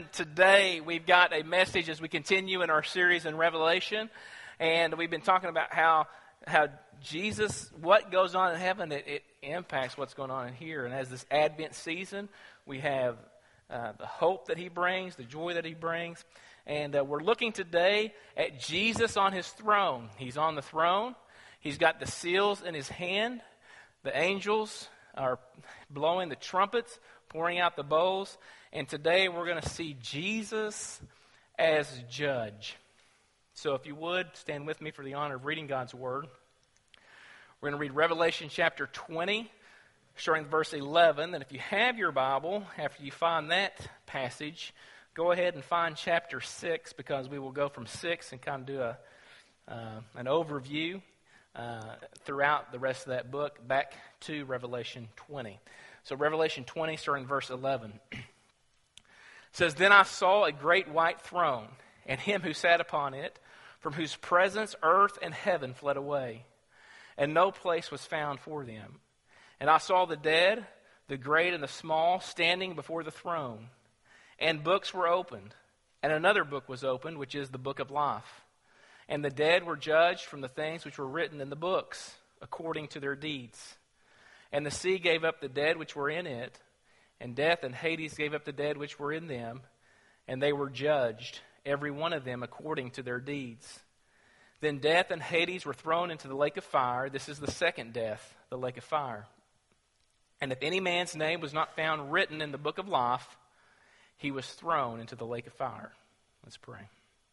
Today we've got a message as we continue in our series in Revelation, and we've been talking about how Jesus, what goes on in heaven, it impacts what's going on in here. And as this Advent season, we have the hope that He brings, the joy that He brings, and we're looking today at Jesus on His throne. He's on the throne. He's got the seals in His hand. The angels are blowing the trumpets, pouring out the bowls. And today we're going to see Jesus as judge. So if you would, stand with me for the honor of reading God's Word. We're going to read Revelation chapter 20, starting with verse 11. And if you have your Bible, after you find that passage, go ahead and find chapter 6, because we will go from 6 and kind of do an overview throughout the rest of that book back to Revelation 20. So Revelation 20, starting verse 11. Says, "Then I saw a great white throne, and Him who sat upon it, from whose presence earth and heaven fled away, and no place was found for them. And I saw the dead, the great and the small, standing before the throne. And books were opened, and another book was opened, which is the book of life. And the dead were judged from the things which were written in the books, according to their deeds. And the sea gave up the dead which were in it, and death and Hades gave up the dead which were in them, and they were judged, every one of them according to their deeds. Then death and Hades were thrown into the lake of fire. This is the second death, the lake of fire. And if any man's name was not found written in the book of life, he was thrown into the lake of fire." Let's pray.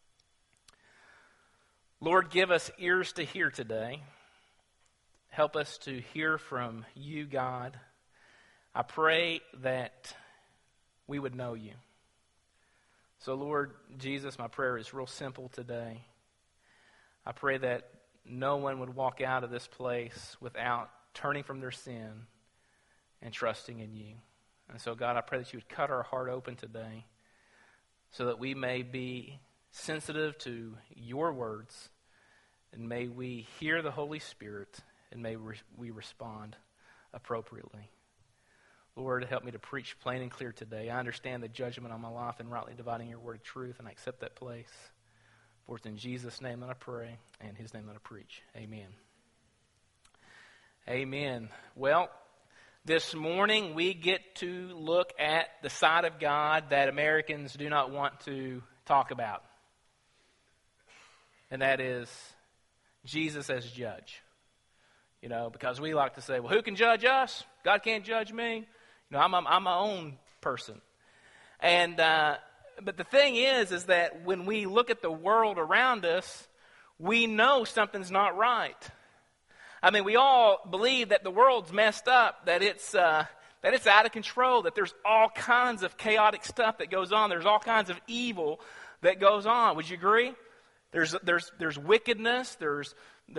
Lord, give us ears to hear today. Help us to hear from you, God. I pray that we would know you. So, Lord Jesus, my prayer is real simple today. I pray that no one would walk out of this place without turning from their sin and trusting in you. And so, God, I pray that you would cut our heart open today so that we may be sensitive to your words, and may we hear the Holy Spirit, and may we respond appropriately. Lord, help me to preach plain and clear today. I understand the judgment on my life and rightly dividing your word of truth, and I accept that place. For it's in Jesus' name that I pray, and His name that I preach. Amen. Amen. Well, this morning we get to look at the side of God that Americans do not want to talk about. And that is Jesus as judge. You know, because we like to say, well, who can judge us? God can't judge me. You know, I'm my own person. And but the thing is that when we look at the world around us, we know something's not right. I mean, we all believe that the world's messed up, that it's out of control, that there's all kinds of chaotic stuff that goes on. There's all kinds of evil that goes on. Would you agree? There's wickedness. There's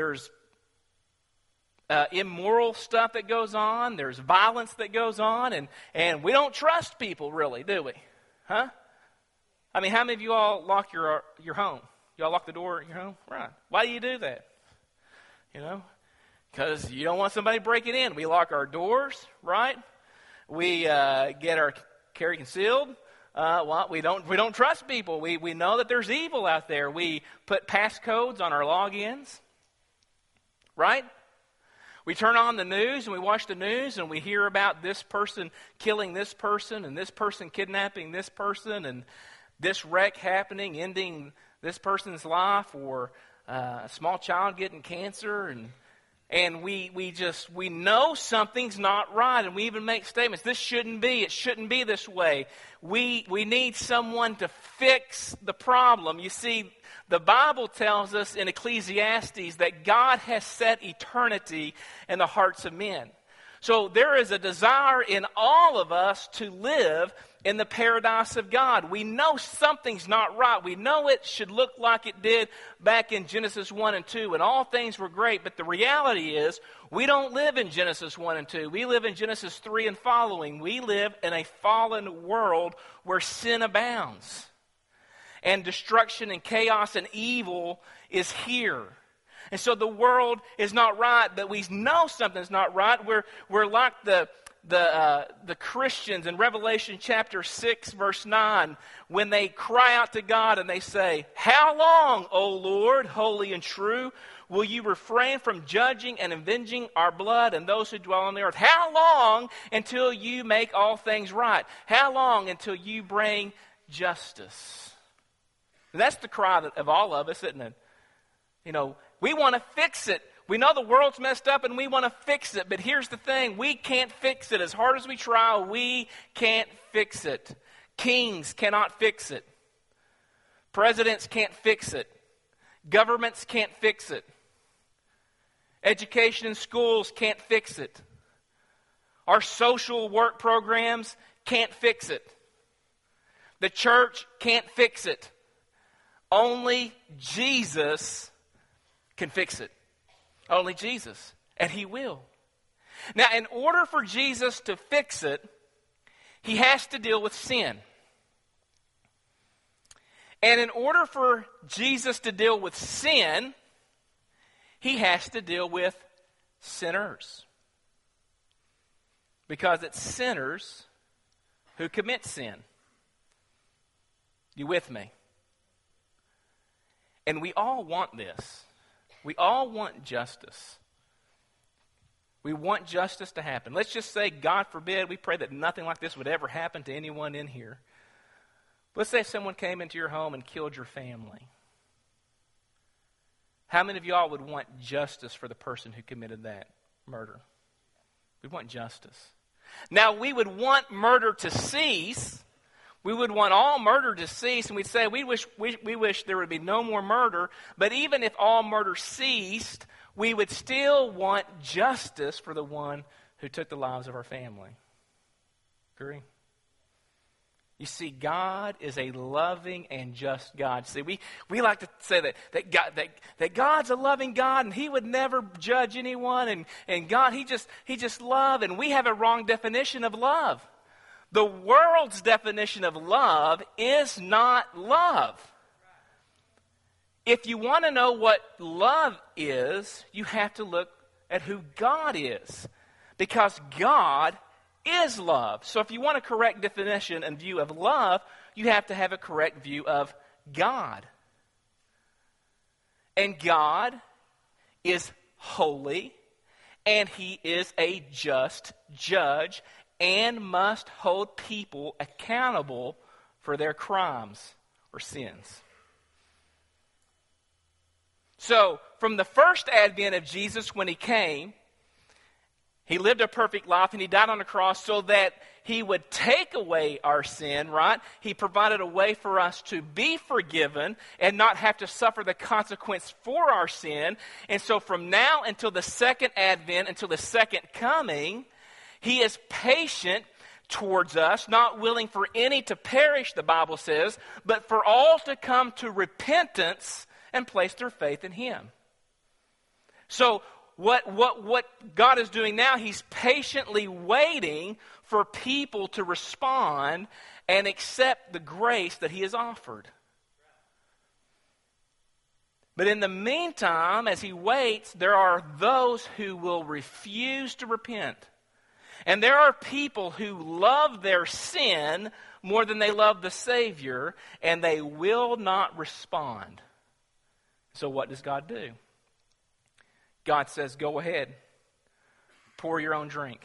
immoral stuff that goes on. There's violence that goes on, and we don't trust people, really, do we? Huh? I mean, how many of you all lock your home? You all lock the door at your home? Right. Why do you do that? You know, because you don't want somebody breaking in. We lock our doors, right? We get our carry concealed. Well, we don't trust people. We know that there's evil out there. We put passcodes on our logins, right? We turn on the news and we watch the news and we hear about this person killing this person and this person kidnapping this person and this wreck happening, ending this person's life, or a small child getting cancer, and we know something's not right, and we even make statements. This shouldn't be. It shouldn't be this way. We need someone to fix the problem. You see, the Bible tells us in Ecclesiastes that God has set eternity in the hearts of men. So there is a desire in all of us to live in the paradise of God. We know something's not right. We know it should look like it did back in Genesis 1 and 2, and all things were great. But the reality is, we don't live in Genesis 1 and 2. We live in Genesis 3 and following. We live in a fallen world where sin abounds, and destruction and chaos and evil is here. And so the world is not right, but we know something's not right. We're like the the Christians in Revelation chapter 6, verse 9, when they cry out to God and they say, "How long, O Lord, holy and true, will you refrain from judging and avenging our blood and those who dwell on the earth? How long until you make all things right? How long until you bring justice?" And that's the cry of all of us, isn't it? You know, we want to fix it. We know the world's messed up and we want to fix it. But here's the thing. We can't fix it. As hard as we try, we can't fix it. Kings cannot fix it. Presidents can't fix it. Governments can't fix it. Education and schools can't fix it. Our social work programs can't fix it. The church can't fix it. Only Jesus can fix it. Only Jesus. And He will. Now, in order for Jesus to fix it, He has to deal with sin. And in order for Jesus to deal with sin, He has to deal with sinners. Because it's sinners who commit sin. You with me? And we all want this. We all want justice. We want justice to happen. Let's just say, God forbid, we pray that nothing like this would ever happen to anyone in here. Let's say someone came into your home and killed your family. How many of y'all would want justice for the person who committed that murder? We want justice. Now, we would want murder to cease. We would want all murder to cease, and we'd say we wish there would be no more murder. But even if all murder ceased, we would still want justice for the one who took the lives of our family. Agree? You see, God is a loving and just God. See, we like to say that God's a loving God and He would never judge anyone, and God, He just love, and we have a wrong definition of love. The world's definition of love is not love. If you want to know what love is, you have to look at who God is. Because God is love. So if you want a correct definition and view of love, you have to have a correct view of God. And God is holy, and He is a just judge, and must hold people accountable for their crimes or sins. So, from the first advent of Jesus when He came, He lived a perfect life and He died on the cross so that He would take away our sin, right? He provided a way for us to be forgiven and not have to suffer the consequence for our sin. And so from now until the second advent, until the second coming, He is patient towards us, not willing for any to perish, the Bible says, but for all to come to repentance and place their faith in Him. So what God is doing now, He's patiently waiting for people to respond and accept the grace that He has offered. But in the meantime, as He waits, there are those who will refuse to repent. And there are people who love their sin more than they love the Savior, and they will not respond. So what does God do? God says, go ahead, pour your own drink.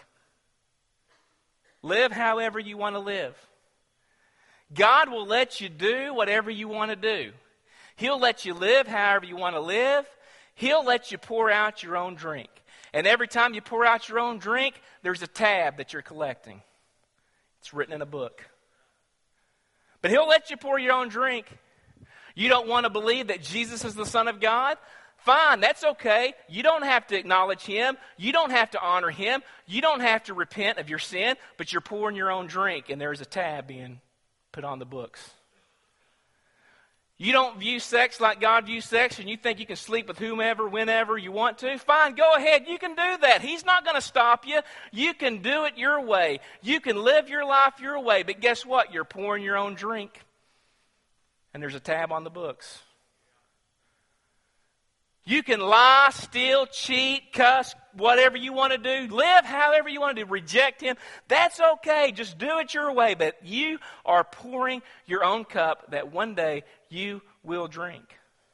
Live however you want to live. God will let you do whatever you want to do. He'll let you live however you want to live. He'll let you pour out your own drink. And every time you pour out your own drink, there's a tab that you're collecting. It's written in a book. But He'll let you pour your own drink. You don't want to believe that Jesus is the Son of God? Fine, that's okay. You don't have to acknowledge Him. You don't have to honor Him. You don't have to repent of your sin, but you're pouring your own drink, and there's a tab being put on the books. You don't view sex like God views sex, and you think you can sleep with whomever, whenever you want to. Fine, go ahead. You can do that. He's not going to stop you. You can do it your way. You can live your life your way. But guess what? You're pouring your own drink, and there's a tab on the books. You can lie, steal, cheat, cuss, whatever you want to do. Live however you want to do. Reject him. That's okay. Just do it your way. But you are pouring your own cup that one day you will drink.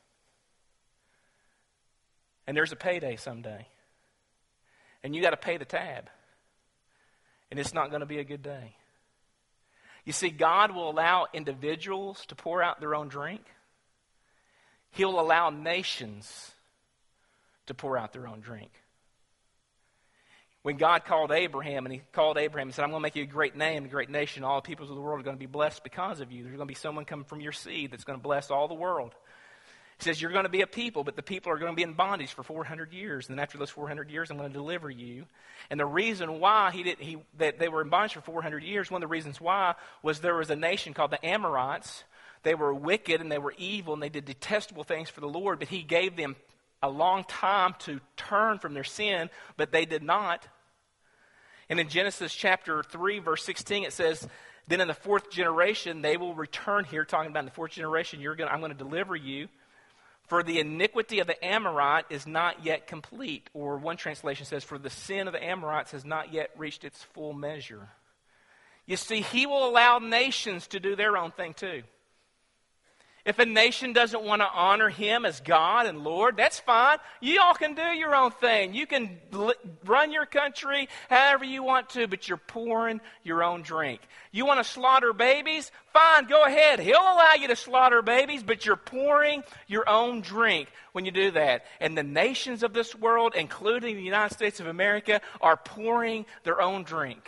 And there's a payday someday. And you got to pay the tab. And it's not going to be a good day. You see, God will allow individuals to pour out their own drink. He'll allow nations to pour out their own drink. When God called Abraham, and he said, I'm going to make you a great name, a great nation. All the peoples of the world are going to be blessed because of you. There's going to be someone coming from your seed that's going to bless all the world. He says, you're going to be a people, but the people are going to be in bondage for 400 years. And then after those 400 years, I'm going to deliver you. And the reason why that they were in bondage for 400 years, one of the reasons why was there was a nation called the Amorites. They were wicked and they were evil and they did detestable things for the Lord, but he gave them a long time to turn from their sin, but they did not. And in Genesis chapter 3, verse 16, it says, then in the fourth generation, they will return here, talking about in the fourth generation, I'm going to deliver you. For the iniquity of the Amorite is not yet complete. Or one translation says, for the sin of the Amorites has not yet reached its full measure. You see, he will allow nations to do their own thing too. If a nation doesn't want to honor him as God and Lord, that's fine. You all can do your own thing. You can run your country however you want to, but you're pouring your own drink. You want to slaughter babies? Fine, go ahead. He'll allow you to slaughter babies, but you're pouring your own drink when you do that. And the nations of this world, including the United States of America, are pouring their own drink.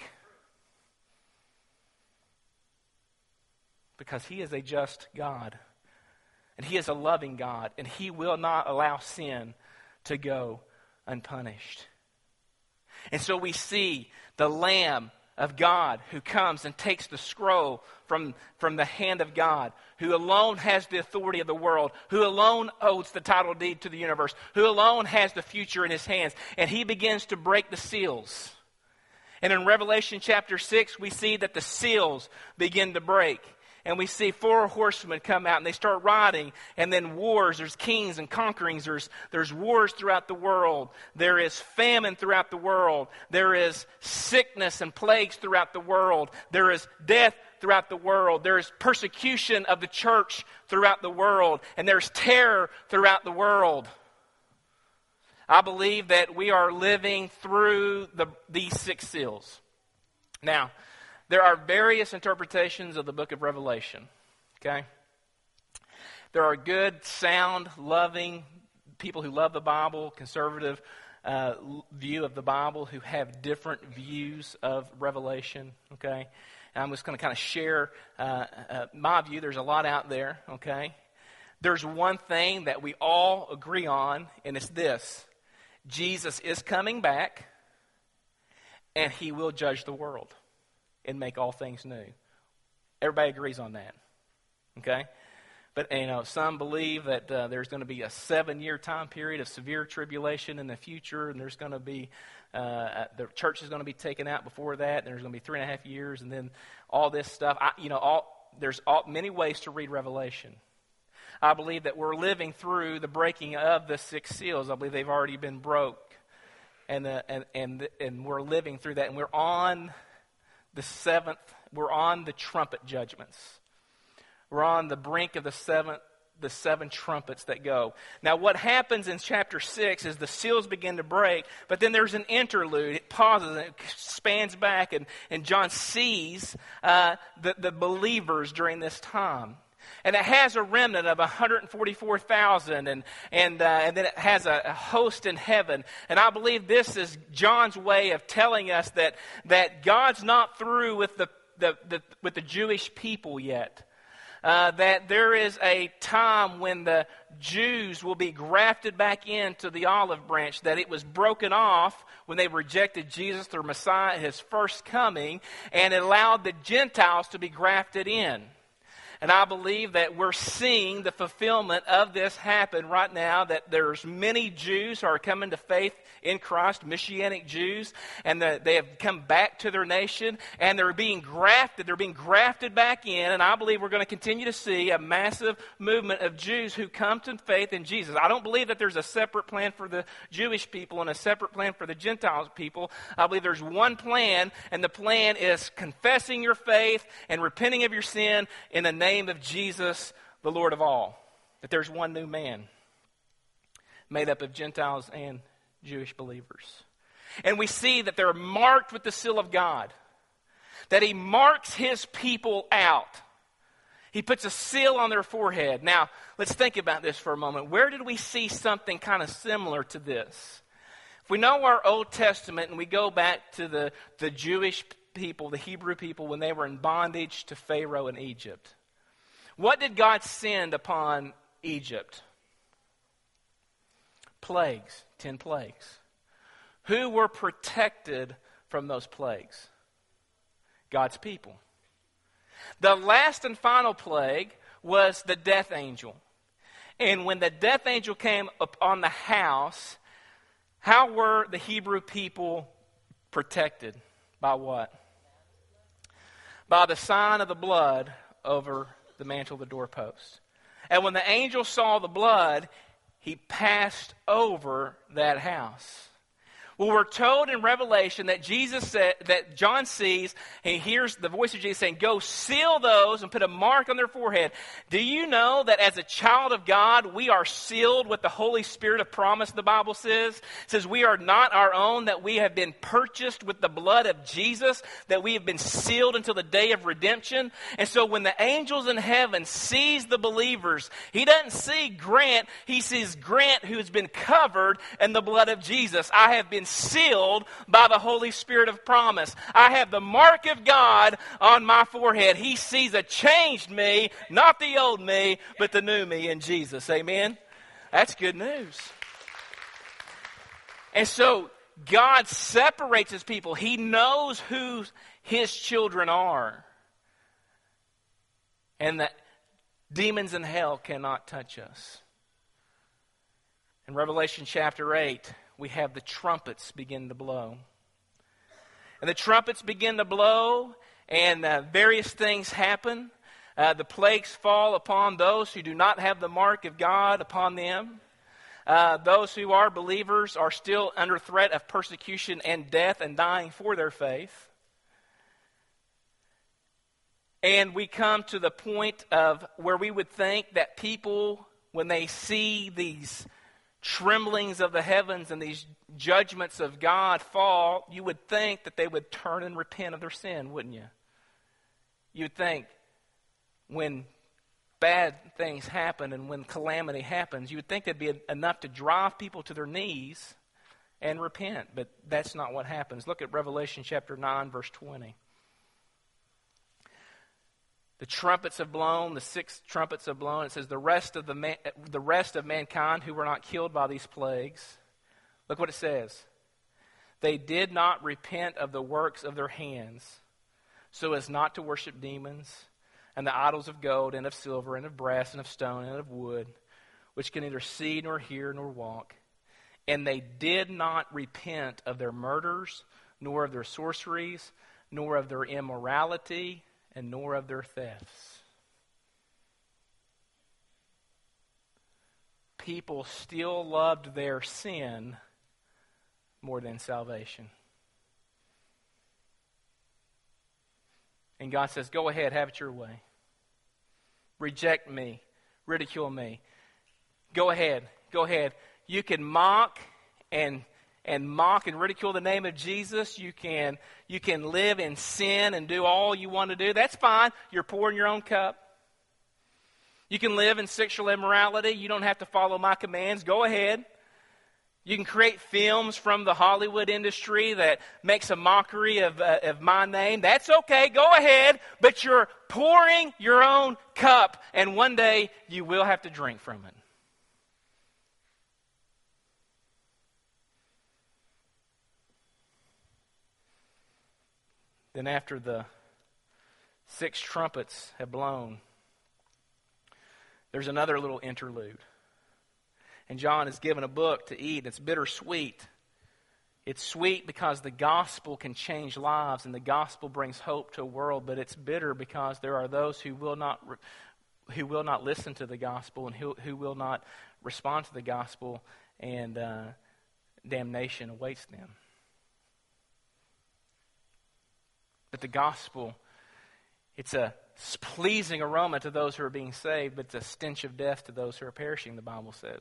Because he is a just God. And he is a loving God, and he will not allow sin to go unpunished. And so we see the Lamb of God who comes and takes the scroll from the hand of God, who alone has the authority of the world, who alone owns the title deed to the universe, who alone has the future in his hands. And he begins to break the seals. And in Revelation chapter 6, we see that the seals begin to break. And we see 4 horsemen come out and they start riding. And then wars, there's kings and conquerings. There's wars throughout the world. There is famine throughout the world. There is sickness and plagues throughout the world. There is death throughout the world. There is persecution of the church throughout the world. And there's terror throughout the world. I believe that we are living through these 6 seals. Now, there are various interpretations of the book of Revelation, okay? There are good, sound, loving people who love the Bible, conservative view of the Bible, who have different views of Revelation, okay? And I'm just going to kind of share my view. There's a lot out there, okay? There's one thing that we all agree on, and it's this. Jesus is coming back, and he will judge the world and make all things new. Everybody agrees on that, okay? But, some believe that there's going to be a 7-year time period of severe tribulation in the future, and there's going to be, the church is going to be taken out before that, and there's going to be 3.5 years, and then all this stuff. There's many ways to read Revelation. I believe that we're living through the breaking of the 6 seals. I believe they've already been broke, and we're living through that, and we're on the 7th, we're on the trumpet judgments. We're on the brink of the 7 trumpets that go. Now what happens in chapter 6 is the seals begin to break, but then there's an interlude. It pauses and it spans back, and John sees the believers during this time. And it has a remnant of 144,000, and then it has a host in heaven. And I believe this is John's way of telling us that God's not through with the Jewish people yet. That there is a time when the Jews will be grafted back into the olive branch, that it was broken off when they rejected Jesus, their Messiah, his first coming, and it allowed the Gentiles to be grafted in. And I believe that we're seeing the fulfillment of this happen right now, that there's many Jews who are coming to faith in Christ, Messianic Jews, and they have come back to their nation, and they're being grafted back in, and I believe we're going to continue to see a massive movement of Jews who come to faith in Jesus. I don't believe that there's a separate plan for the Jewish people and a separate plan for the Gentile people. I believe there's one plan, and the plan is confessing your faith and repenting of your sin in the name of Jesus, the Lord of all. That there's one new man made up of Gentiles and Jewish believers. And we see that they're marked with the seal of God. That He marks His people out. He puts a seal on their forehead. Now, let's think about this for a moment. Where did we see something kind of similar to this? If we know our Old Testament and we go back to the Jewish people, the Hebrew people, when they were in bondage to Pharaoh in Egypt, what did God send upon Egypt? Plagues, 10 plagues. Who were protected from those plagues? God's people. The last and final plague was the death angel. And when the death angel came upon the house, how were the Hebrew people protected? By what? By the sign of the blood over the mantle of the doorpost. And when the angel saw the blood, he passed over that house. Well, we're told in Revelation that Jesus said, that John sees, and he hears the voice of Jesus saying, go seal those and put a mark on their forehead. Do you know that as a child of God, we are sealed with the Holy Spirit of promise, the Bible says? It says we are not our own, that we have been purchased with the blood of Jesus, that we have been sealed until the day of redemption. And so when the angels in heaven sees the believers, he doesn't see Grant, he sees Grant who has been covered in the blood of Jesus. I have been sealed by the Holy Spirit of promise. I have the mark of God on my forehead. He sees a changed me, not the old me, but the new me in Jesus. Amen? That's good news. And so God separates His people. He knows who His children are. And that demons in hell cannot touch us. In Revelation chapter 8, we have the trumpets begin to blow. And the trumpets begin to blow, and various things happen. The plagues fall upon those who do not have the mark of God upon them. Those who are believers are still under threat of persecution and death and dying for their faith. And we come to the point of where we would think that people, when they see these tremblings of the heavens and these judgments of God fall, you would think that they would turn and repent of their sin, wouldn't you? You'd think when bad things happen and when calamity happens, you would think that'd be enough to drive people to their knees and repent. But that's not what happens. Look at Revelation chapter 9, verse 20. The trumpets have blown, the 6 trumpets have blown. It says the rest of mankind who were not killed by these plagues. Look what it says. They did not repent of the works of their hands, so as not to worship demons and the idols of gold and of silver and of brass and of stone and of wood, which can neither see nor hear nor walk. And they did not repent of their murders, nor of their sorceries, nor of their immorality, and nor of their thefts. People still loved their sin more than salvation. And God says, go ahead, have it your way. Reject me, ridicule me. Go ahead. You can mock and ridicule the name of Jesus. You can live in sin and do all you want to do. That's fine. You're pouring your own cup. You can live in sexual immorality. You don't have to follow my commands. Go ahead. You can create films from the Hollywood industry that makes a mockery of my name. That's okay. Go ahead. But you're pouring your own cup, and one day you will have to drink from it. Then after the 6 trumpets have blown, there's another little interlude. And John is given a book to eat. It's bittersweet. It's sweet because the gospel can change lives and the gospel brings hope to a world, but it's bitter because there are those who will not listen to the gospel and who will not respond to the gospel, and damnation awaits them. But the gospel, it's a pleasing aroma to those who are being saved, but it's a stench of death to those who are perishing, the Bible says.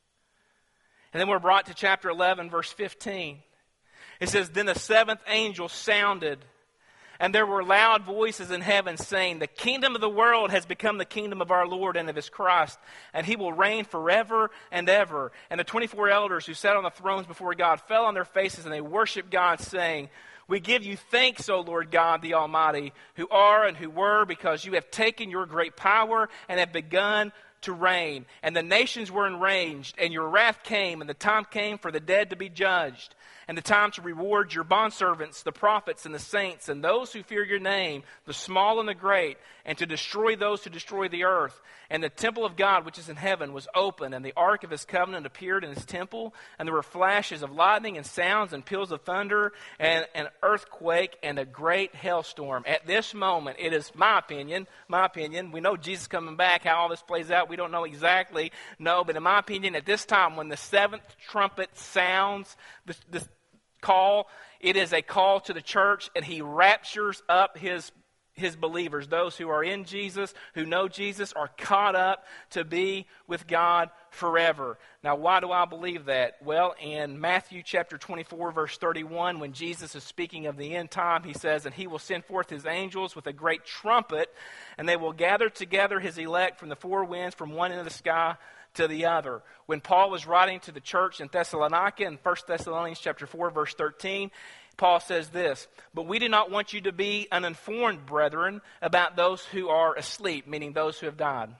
And then we're brought to chapter 11, verse 15. It says, "Then the seventh angel sounded, and there were loud voices in heaven saying, 'The kingdom of the world has become the kingdom of our Lord and of his Christ, and he will reign forever and ever.' And the 24 elders who sat on the thrones before God fell on their faces, and they worshiped God, saying, 'We give you thanks, O Lord God, the Almighty, who are and who were, because you have taken your great power and have begun to reign. And the nations were enraged, and your wrath came, and the time came for the dead to be judged, and the time to reward your bondservants, the prophets and the saints, and those who fear your name, the small and the great, and to destroy those who destroy the earth. And the temple of God, which is in heaven, was open, and the ark of his covenant appeared in his temple, and there were flashes of lightning and sounds and peals of thunder, and an earthquake and a great hailstorm." At this moment, it is my opinion, we know Jesus is coming back. How all this plays out, we don't know exactly. No, but in my opinion, at this time, when the seventh trumpet sounds, this call, it is a call to the church, and he raptures up his believers. Those who are in Jesus, who know Jesus, are caught up to be with God forever. Now, why do I believe that? Well, in Matthew chapter 24, verse 31, when Jesus is speaking of the end time, he says, "And he will send forth his angels with a great trumpet, and they will gather together his elect from the four winds, from one end of the sky to the other." When Paul was writing to the church in Thessalonica in 1 Thessalonians chapter 4, verse 13, Paul says this, "But we do not want you to be uninformed, brethren, about those who are asleep," meaning those who have died,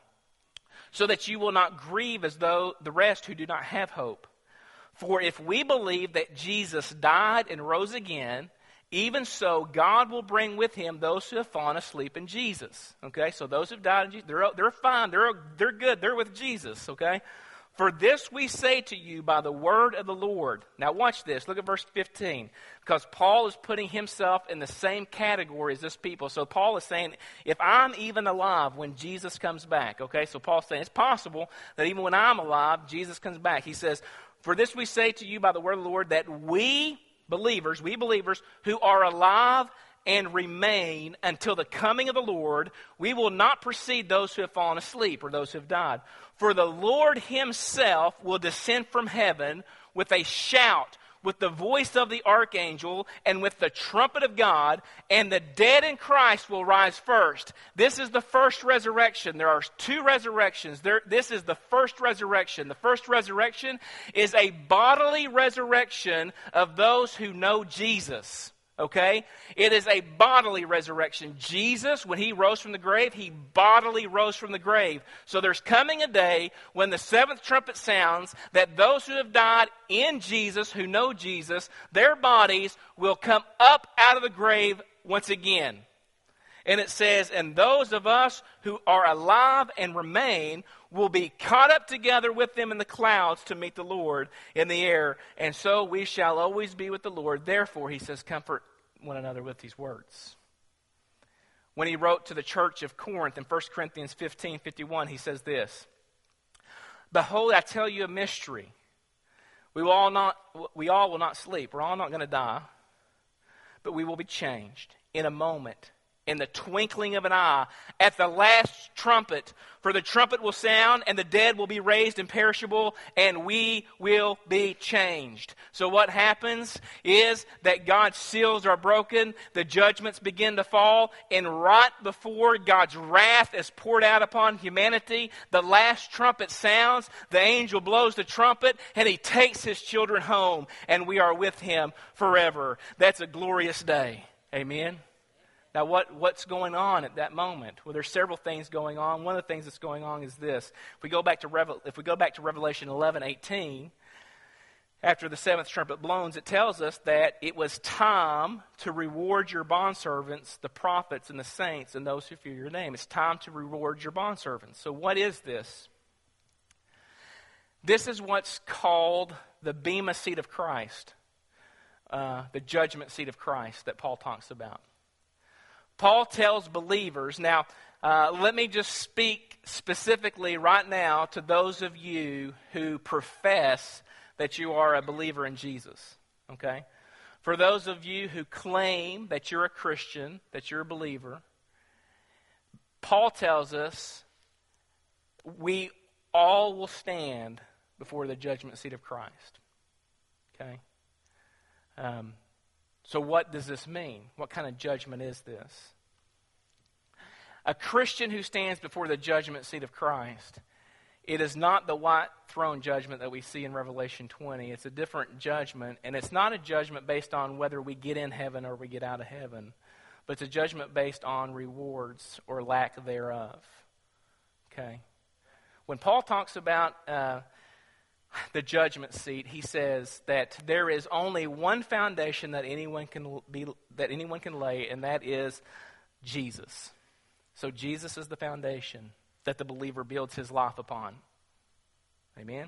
"so that you will not grieve as though the rest who do not have hope. For if we believe that Jesus died and rose again, even so God will bring with him those who have fallen asleep in Jesus." Okay, so those who have died in Jesus, they're fine, they're good, they're with Jesus, okay? "For this we say to you by the word of the Lord." Now watch this. Look at verse 15. Because Paul is putting himself in the same category as this people. So Paul is saying, if I'm even alive when Jesus comes back, okay? So Paul's saying it's possible that even when I'm alive, Jesus comes back. He says, "For this we say to you by the word of the Lord, that we believers who are alive and remain until the coming of the Lord, we will not precede those who have fallen asleep," or those who have died. "For the Lord himself will descend from heaven with a shout, with the voice of the archangel, and with the trumpet of God, and the dead in Christ will rise first." This is the first resurrection. There are two resurrections. This is the first resurrection. The first resurrection is a bodily resurrection of those who know Jesus. Okay? It is a bodily resurrection. Jesus, when he rose from the grave, he bodily rose from the grave. So there's coming a day when the seventh trumpet sounds that those who have died in Jesus, who know Jesus, their bodies will come up out of the grave once again. And it says, "And those of us who are alive and remain will be caught up together with them in the clouds to meet the Lord in the air. And so we shall always be with the Lord. Therefore," he says, "comfort one another with these words." When he wrote to the church of Corinth in 1 Corinthians 15:51, he says this, "Behold, I tell you a mystery. We all will not sleep. We're all not going to die. But we will be changed in a moment, in the twinkling of an eye, at the last trumpet. For the trumpet will sound, and the dead will be raised imperishable, and we will be changed." So what happens is that God's seals are broken, the judgments begin to fall, and right before God's wrath is poured out upon humanity, the last trumpet sounds, the angel blows the trumpet, and he takes his children home, and we are with him forever. That's a glorious day. Amen. Now, what's going on at that moment? Well, there's several things going on. One of the things that's going on is this. If we go back to Revelation 11:18, after the seventh trumpet blows, it tells us that it was time to reward your bondservants, the prophets and the saints, and those who fear your name. It's time to reward your bondservants. So what is this? This is what's called the Bema seat of Christ, the judgment seat of Christ that Paul talks about. Paul tells believers, now let me just speak specifically right now to those of you who profess that you are a believer in Jesus, okay? For those of you who claim that you're a Christian, that you're a believer, Paul tells us we all will stand before the judgment seat of Christ, okay? So what does this mean? What kind of judgment is this? A Christian who stands before the judgment seat of Christ, it is not the white throne judgment that we see in Revelation 20. It's a different judgment, and it's not a judgment based on whether we get in heaven or we get out of heaven, but it's a judgment based on rewards or lack thereof. Okay? When Paul talks about the judgment seat, he says that there is only one foundation that anyone can lay, and that is Jesus. So Jesus is the foundation that the believer builds his life upon. Amen?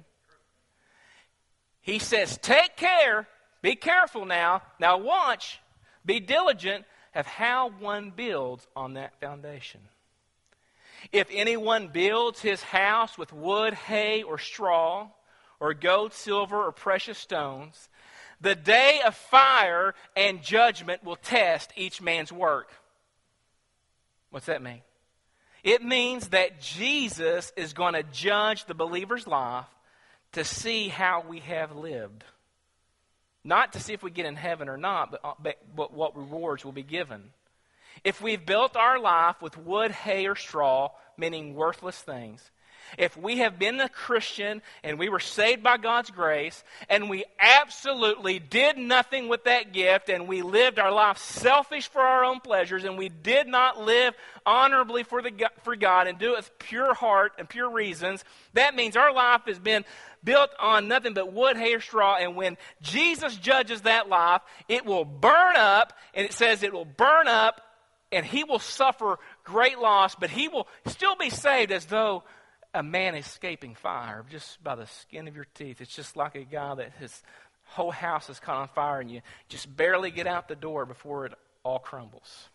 He says, take care, be careful now watch, be diligent of how one builds on that foundation. If anyone builds his house with wood, hay, or straw, or gold, silver, or precious stones, the day of fire and judgment will test each man's work. What's that mean? It means that Jesus is going to judge the believer's life to see how we have lived. Not to see if we get in heaven or not, but what rewards will be given. If we've built our life with wood, hay, or straw, meaning worthless things, if we have been a Christian and we were saved by God's grace and we absolutely did nothing with that gift and we lived our life selfish for our own pleasures and we did not live honorably for God and do it with pure heart and pure reasons, that means our life has been built on nothing but wood, hay, or straw, and when Jesus judges that life, it will burn up, and it says it will burn up and he will suffer great loss, but he will still be saved as though a man escaping fire just by the skin of your teeth. It's just like a guy that his whole house is caught on fire and you just barely get out the door before it all crumbles.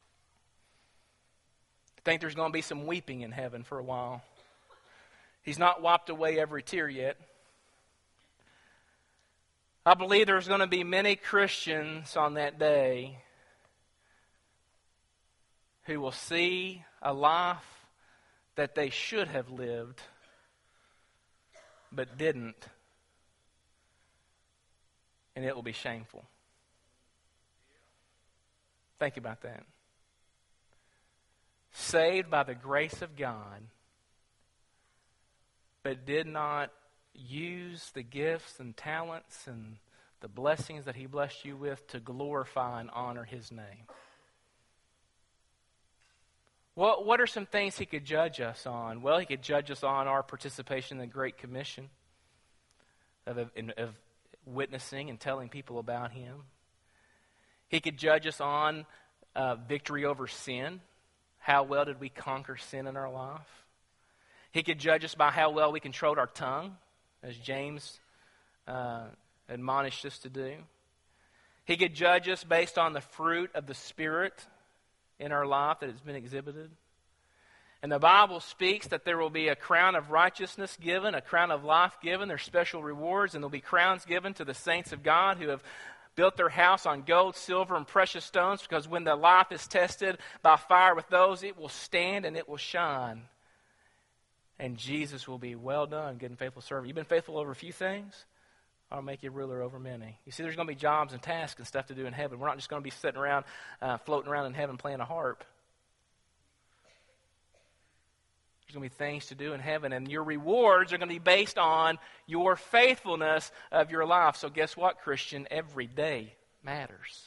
I think there's going to be some weeping in heaven for a while. He's not wiped away every tear yet. I believe there's going to be many Christians on that day who will see a life that they should have lived, but didn't. And it will be shameful. Think about that. Saved by the grace of God, but did not use the gifts and talents and the blessings that he blessed you with to glorify and honor his name. What are some things he could judge us on? Well, he could judge us on our participation in the Great Commission of witnessing and telling people about him. He could judge us on victory over sin. How well did we conquer sin in our life? He could judge us by how well we controlled our tongue, as James admonished us to do. He could judge us based on the fruit of the Spirit in our life that has been exhibited. And the Bible speaks that there will be a crown of righteousness given, a crown of life given. There's special rewards, and there will be crowns given to the saints of God who have built their house on gold, silver, and precious stones, because when the life is tested by fire with those, it will stand and it will shine. And Jesus will be, well done, good and faithful servant. You've been faithful over a few things? I'll make you ruler over many. You see, there's going to be jobs and tasks and stuff to do in heaven. We're not just going to be sitting around, floating around in heaven playing a harp. There's going to be things to do in heaven, and your rewards are going to be based on your faithfulness of your life. So guess what, Christian? Every day matters.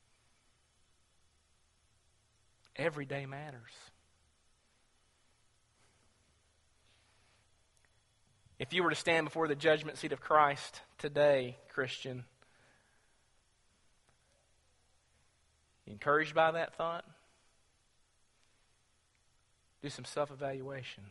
Every day matters. If you were to stand before the judgment seat of Christ today, Christian, you encouraged by that thought? Do some self-evaluation.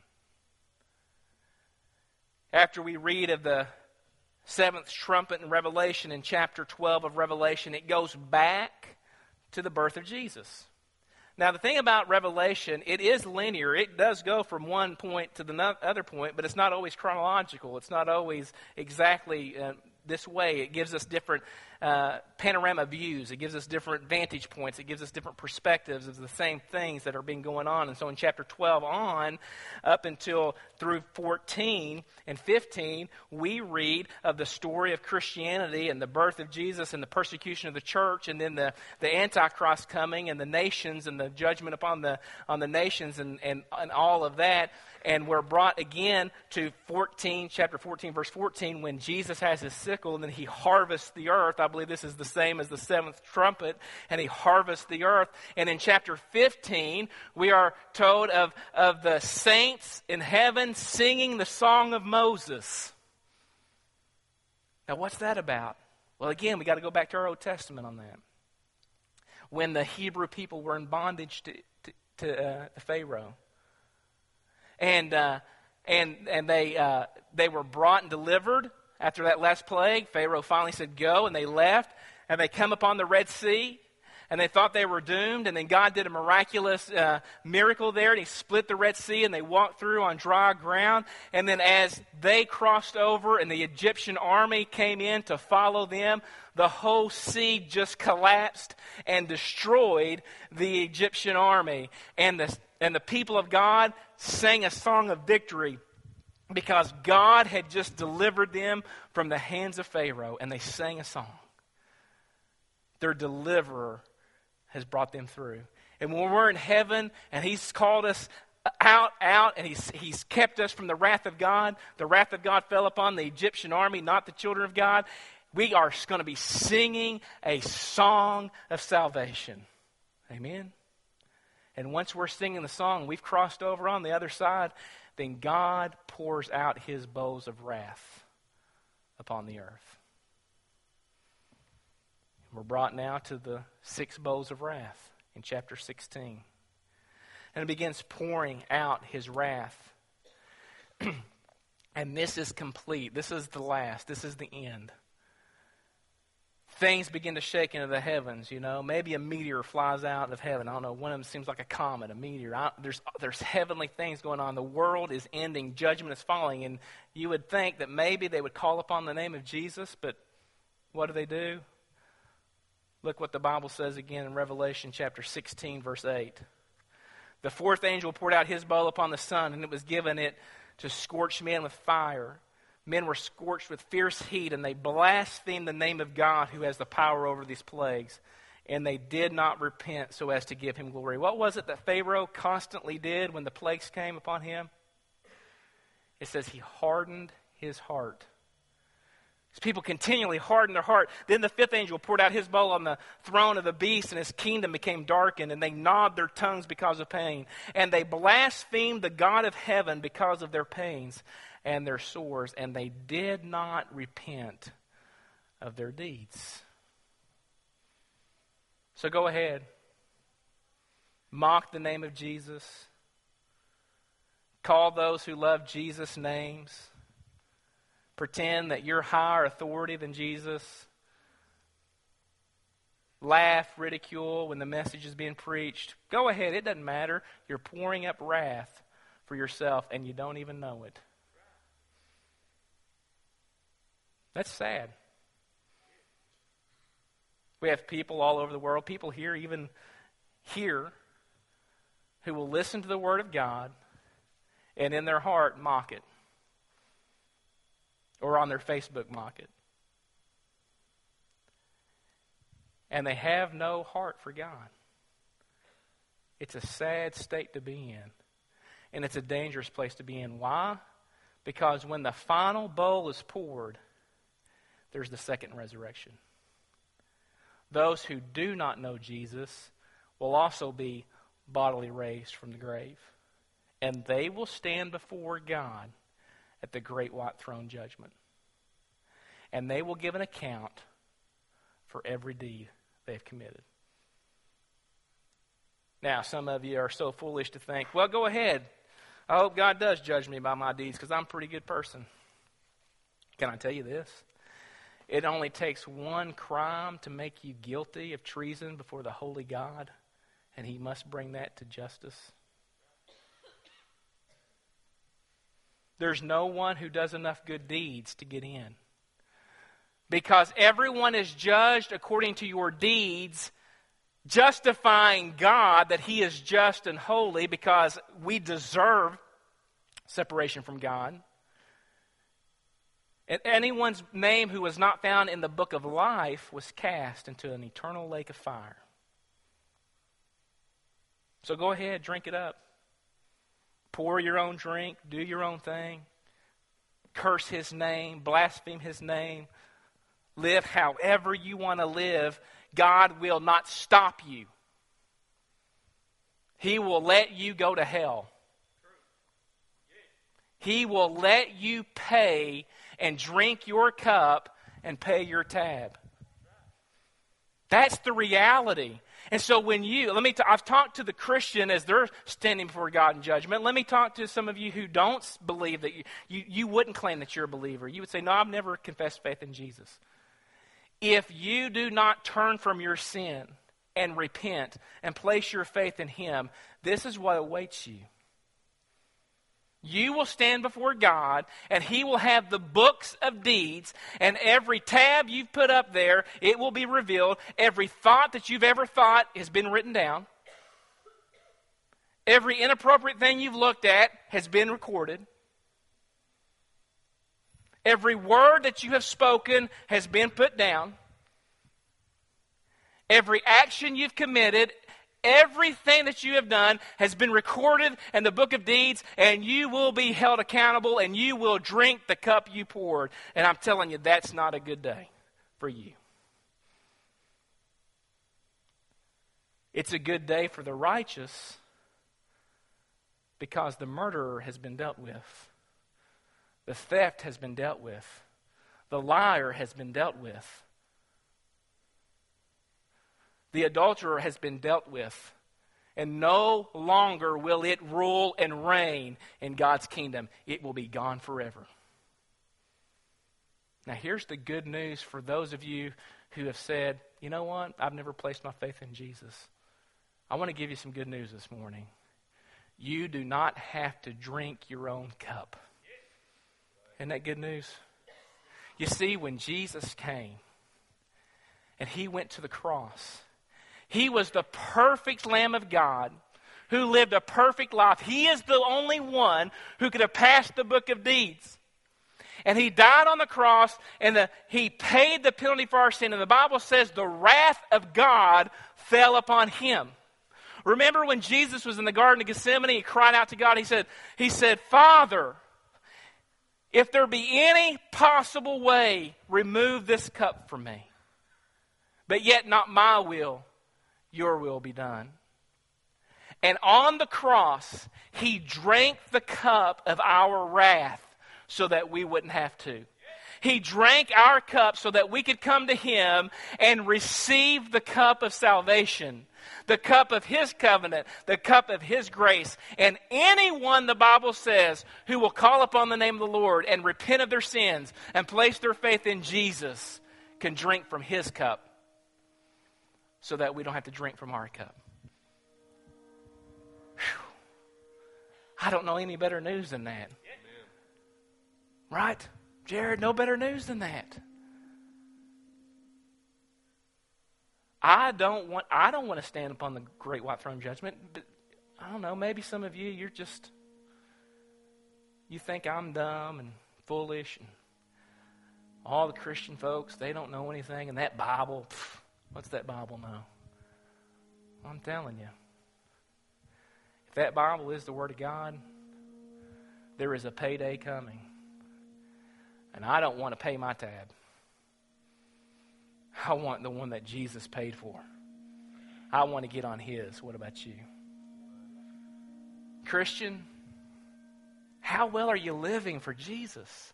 After we read of the seventh trumpet in Revelation, in chapter 12 of Revelation, it goes back to the birth of Jesus. Now, the thing about Revelation, it is linear. It does go from one point to the other point, but it's not always chronological. It's not always exactly this way. It gives us different panorama views. It gives us different vantage points. It gives us different perspectives of the same things that are being going on. And so in chapter 12 on, up until through 14 and 15, we read of the story of Christianity and the birth of Jesus and the persecution of the church, and then the Antichrist coming and the nations and the judgment upon on the nations and all of that. And we're brought again to chapter 14, verse 14, when Jesus has his sickle and then he harvests the earth. I believe this is the same as the seventh trumpet, and he harvests the earth. And in chapter 15, we are told of the saints in heaven singing the song of Moses. Now, what's that about? Well, again, we got to go back to our Old Testament on that. When the Hebrew people were in bondage to Pharaoh. And they were brought and delivered after that last plague. Pharaoh finally said, go, and they left. And they come upon the Red Sea, and they thought they were doomed. And then God did a miraculous miracle there, and he split the Red Sea, and they walked through on dry ground. And then as they crossed over and the Egyptian army came in to follow them, the whole sea just collapsed and destroyed the Egyptian army. And the people of God sang a song of victory because God had just delivered them from the hands of Pharaoh, and they sang a song. Their deliverer has brought them through. And when we're in heaven and he's called us out, and he's kept us from the wrath of God fell upon the Egyptian army, not the children of God. We are going to be singing a song of salvation. Amen? And once we're singing the song, we've crossed over on the other side, then God pours out his bowls of wrath upon the earth. We're brought now to the 6 bowls of wrath in chapter 16. And it begins pouring out his wrath. And this is complete. This is the last. This is the end. Things begin to shake into the heavens, Maybe a meteor flies out of heaven. I don't know. One of them seems like a comet, a meteor. There's heavenly things going on. The world is ending. Judgment is falling. And you would think that maybe they would call upon the name of Jesus, but what do? Look what the Bible says again in Revelation chapter 16, verse 8. The fourth angel poured out his bowl upon the sun, and it was given it to scorch men with fire. Men were scorched with fierce heat, and they blasphemed the name of God who has the power over these plagues. And they did not repent so as to give him glory. What was it that Pharaoh constantly did when the plagues came upon him? It says he hardened his heart. His people continually hardened their heart. Then the fifth angel poured out his bowl on the throne of the beast, and his kingdom became darkened, and they gnawed their tongues because of pain. And they blasphemed the God of heaven because of their pains and their sores, and they did not repent of their deeds. So go ahead. Mock the name of Jesus. Call those who love Jesus names. Pretend that you're higher authority than Jesus. Laugh, ridicule when the message is being preached. Go ahead, it doesn't matter. You're pouring up wrath for yourself and you don't even know it. That's sad. We have people all over the world, people here, even here, who will listen to the Word of God and in their heart mock it. Or on their Facebook mock it. And they have no heart for God. It's a sad state to be in. And it's a dangerous place to be in. Why? Because when the final bowl is poured, there's the second resurrection. Those who do not know Jesus will also be bodily raised from the grave. And they will stand before God at the great white throne judgment. And they will give an account for every deed they've committed. Now, some of you are so foolish to think, well, go ahead. I hope God does judge me by my deeds because I'm a pretty good person. Can I tell you this? It only takes one crime to make you guilty of treason before the holy God, and he must bring that to justice. There's no one who does enough good deeds to get in. Because everyone is judged according to your deeds, justifying God that he is just and holy because we deserve separation from God. And anyone's name who was not found in the book of life was cast into an eternal lake of fire. So go ahead, drink it up. Pour your own drink, do your own thing. Curse his name, blaspheme his name. Live however you want to live. God will not stop you. He will let you go to hell. He will let you pay and drink your cup and pay your tab. That's the reality. And so when I've talked to the Christian as they're standing before God in judgment. Let me talk to some of you who don't believe that you wouldn't claim that you're a believer. You would say, no, I've never confessed faith in Jesus. If you do not turn from your sin and repent and place your faith in him, this is what awaits you. You will stand before God, and he will have the books of deeds, and every tab you've put up there, it will be revealed. Every thought that you've ever thought has been written down. Every inappropriate thing you've looked at has been recorded. Every word that you have spoken has been put down. Every action you've committed, everything that you have done has been recorded in the book of deeds, and you will be held accountable, and you will drink the cup you poured. And I'm telling you, that's not a good day for you. It's a good day for the righteous because the murderer has been dealt with. The theft has been dealt with. The liar has been dealt with. The adulterer has been dealt with. And no longer will it rule and reign in God's kingdom. It will be gone forever. Now here's the good news for those of you who have said, you know what, I've never placed my faith in Jesus. I want to give you some good news this morning. You do not have to drink your own cup. Isn't that good news? You see, when Jesus came and he went to the cross, he was the perfect Lamb of God who lived a perfect life. He is the only one who could have passed the book of deeds. And he died on the cross, and he paid the penalty for our sin. And the Bible says the wrath of God fell upon him. Remember when Jesus was in the Garden of Gethsemane, he cried out to God. He said, Father, if there be any possible way, remove this cup from me. But yet not my will, your will be done. And on the cross, he drank the cup of our wrath so that we wouldn't have to. He drank our cup so that we could come to him and receive the cup of salvation, the cup of his covenant, the cup of his grace. And anyone, the Bible says, who will call upon the name of the Lord and repent of their sins and place their faith in Jesus can drink from his cup so that we don't have to drink from our cup. Whew. I don't know any better news than that. Right? Jared, no better news than that. I don't want to stand upon the great white throne judgment, but I don't know, maybe some of you, you think I'm dumb and foolish, and all the Christian folks, they don't know anything, and that Bible, what's that Bible know? I'm telling you, if that Bible is the Word of God, there is a payday coming. And I don't want to pay my tab. I want the one that Jesus paid for. I want to get on his. What about you? Christian, How well are you living for Jesus?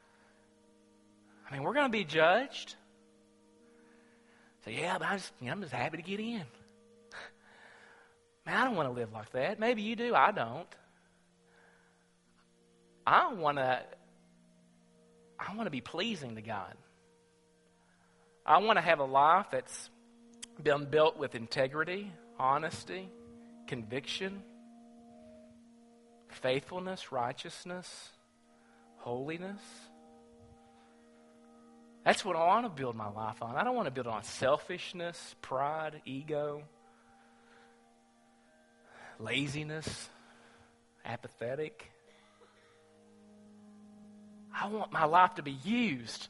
I mean, we're going to be judged. So, yeah, but I'm just happy to get in. Man, I don't want to live like that. Maybe you do. I don't. I want to be pleasing to God. I want to have a life that's been built with integrity, honesty, conviction, faithfulness, righteousness, holiness. That's what I want to build my life on. I don't want to build it on selfishness, pride, ego, laziness, apathetic. I want my life to be used.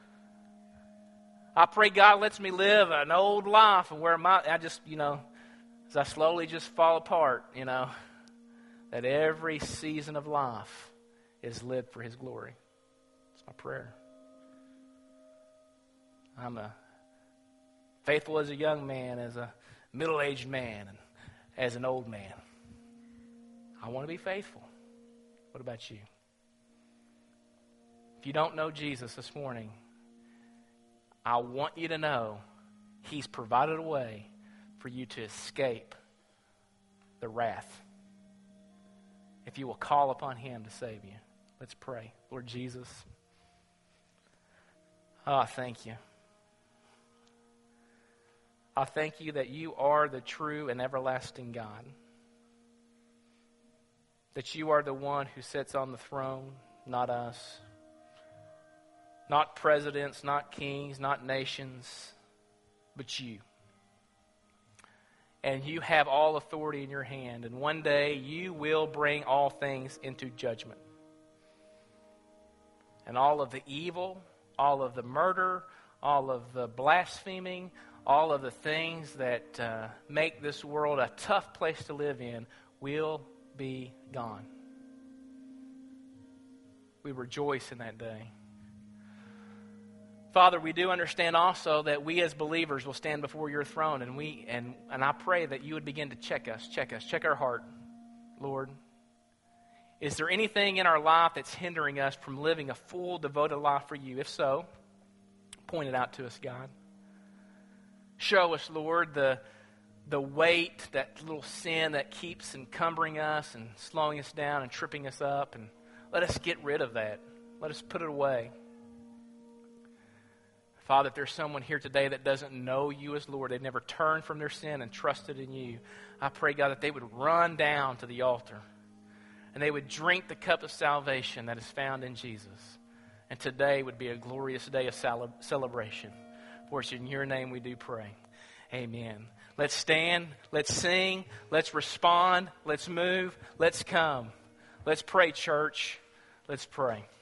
I pray God lets me live an old life and where as I slowly just fall apart, that every season of life is lived for His glory. It's my prayer. I'm faithful as a young man, as a middle-aged man, and as an old man. I want to be faithful. What about you? If you don't know Jesus this morning, I want you to know He's provided a way for you to escape the wrath. If you will call upon Him to save you. Let's pray. Lord Jesus, I thank you. I thank you that you are the true and everlasting God. That you are the one who sits on the throne, not us. Not presidents, not kings, not nations, but you. And you have all authority in your hand. And one day you will bring all things into judgment. And all of the evil, all of the murder, all of the blaspheming, all of the things that make this world a tough place to live in will be gone. We rejoice in that day. Father, we do understand also that we as believers will stand before your throne, and I pray that you would begin to check our heart, Lord. Is there anything in our life that's hindering us from living a full, devoted life for you? If so, point it out to us, God. Show us, Lord, the weight, that little sin that keeps encumbering us and slowing us down and tripping us up, and let us get rid of that. Let us put it away. Father, if there's someone here today that doesn't know you as Lord, they've never turned from their sin and trusted in you, I pray, God, that they would run down to the altar and they would drink the cup of salvation that is found in Jesus. And today would be a glorious day of celebration. For it's in your name we do pray. Amen. Let's stand, let's sing, let's respond, let's move, let's come. Let's pray, church. Let's pray.